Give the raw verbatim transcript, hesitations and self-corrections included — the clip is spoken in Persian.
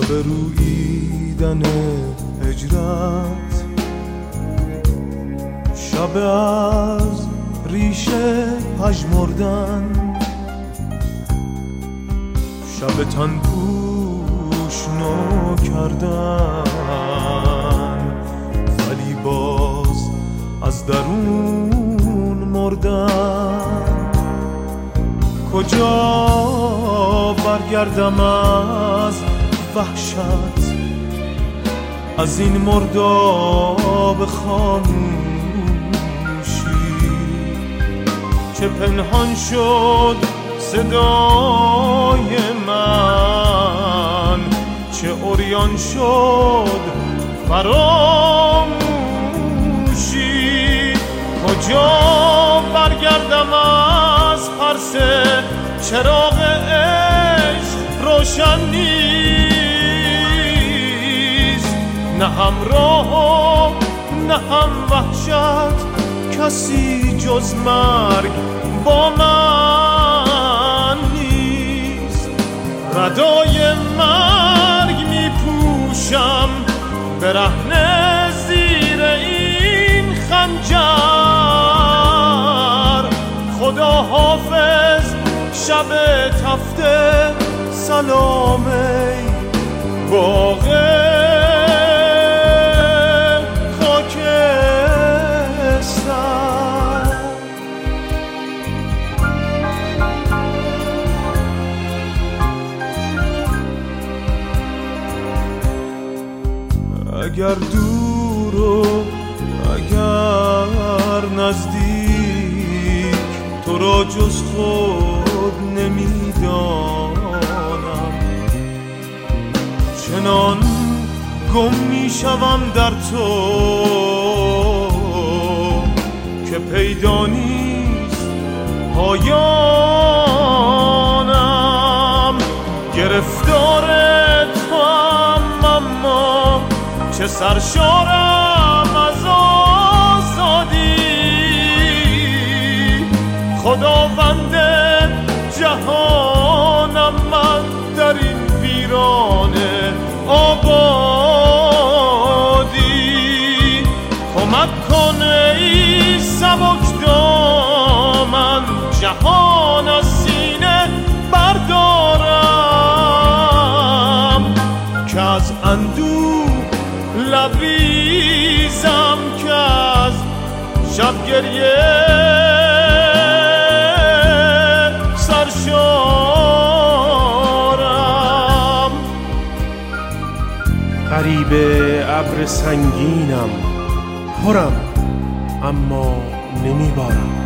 شب روییدن هجرت، شب از ریشه پژمردن، شب تن پوش نو کردن، ولی باز از درون مردن. کجا برگردم از وحشت، از این مرداب خاموشی که پنهان شد صدای من، چه عریان شد فراموشی. کجا برگردم از پرس چراغ عشق روشن نیست، نه همراه نه هم وحشت، کسی جز مرگ با من نیست. ردای مرگ می پوشم برهنه زیر این خنجر. خدا حافظ شب تفته، سلام ای باغ خاکستر. اگر دور و اگر نزدیک، تو را جز خود نمیدانم. چنان گم میشوم در تو که پیدا نیست پایانم. گرفتار تو هم اما چه سرشارم از آزادی. خداوند جهانم من در این ویرانه آبادی. کمک کن ای سبک دامن، جهان از سینه بردارم که از اندوه لبریزم، که از شب گریه سرشارم. غریب ابر سنگینم، پرم اما نمیبارم.